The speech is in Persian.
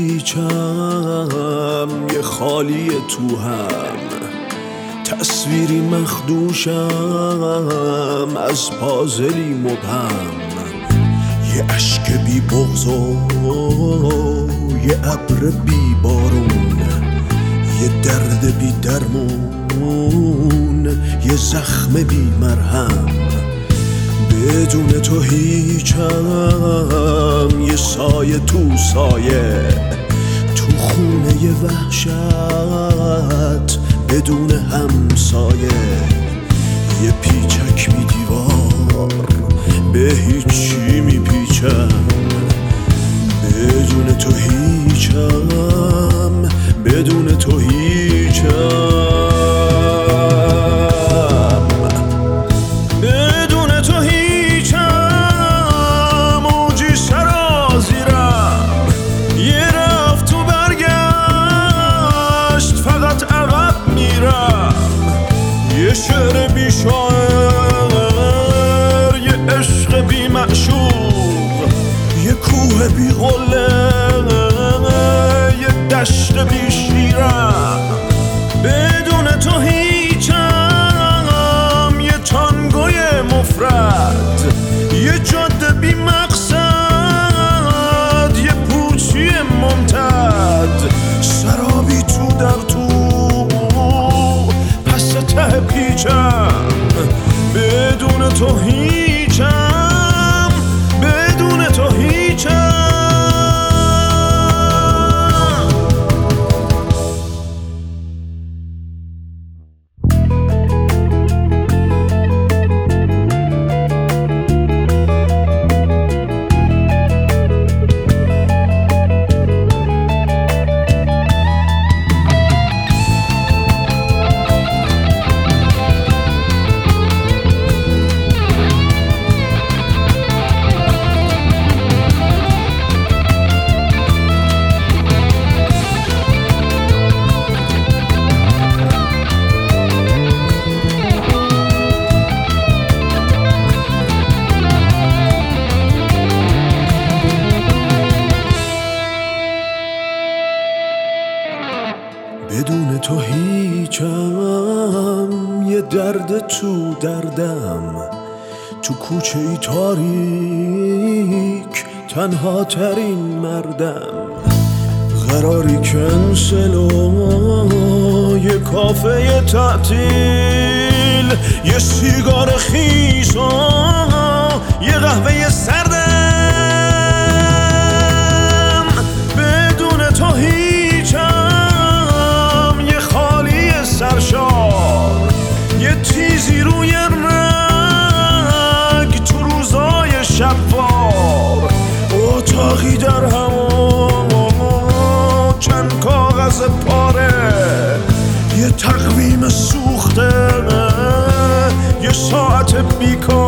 هیچم، یه خالی تو هم، تصویری مخدوشم از پازلی مبهم، یه عشق بی بغض و یه ابر بی بارون، یه درد بی درمون، یه زخم بی مرهم. بدون تو هیچم، یه سایه تو سایه، تو خونه یه وحشت بدون همسایه، یه پیچک بی دیوار به هیچی میپیچم. بدون تو هیچم، بدون تو هیچم، بدون تو هیچم. موجی سرازیرم، یه رفت و برگشت، فقط عقب میرم. یه شعر بی شاعر، یه عشق بی معشوق، یه کوه بی قله، یه دشت بی شیرم. بدون تو هیچم، یه تانگوی مفرد، یه جاده بی مقصد، یه پوچی ممتد، سرابی تو در تو پس ته پیچم. بدون تو هیچم، بدون تو هیچم. بدون تو هیچم، یه درد تو دردم، تو کوچه ای تاریک تنها ترین مردم. قراری کنسل و یه کافه تعطیل، یه سیگار خیس و یه قهوه سردم. بدون تو هیچم، یه خالی سرشار، یه تیزی روی رگ تو روزای شبوار، اتاقی در هم چند کاغذ پاره، یه تقویم سوخته، یه ساعت بیکار.